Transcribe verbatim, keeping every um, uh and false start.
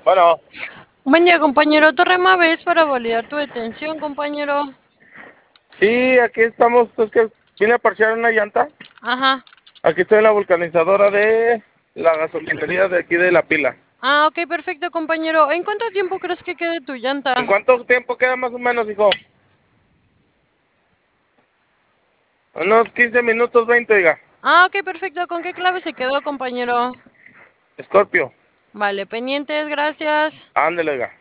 Bueno, Buen día, compañero. Torre Mave es para validar tu detención, compañero. sí, aquí estamos. Es que vine a parchear una llanta. Ajá. Aquí estoy en la vulcanizadora de la gasolinería de aquí de La Pila. Ah, ok, perfecto, compañero. ¿En cuánto tiempo crees que quede tu ¿En llanta? cuánto tiempo queda más o menos, hijo? Unos quince minutos, veinte, oiga. Ah, ok, perfecto. ¿Con qué clave se quedó, compañero? Scorpio, Vale, pendientes, gracias. ándele, oiga.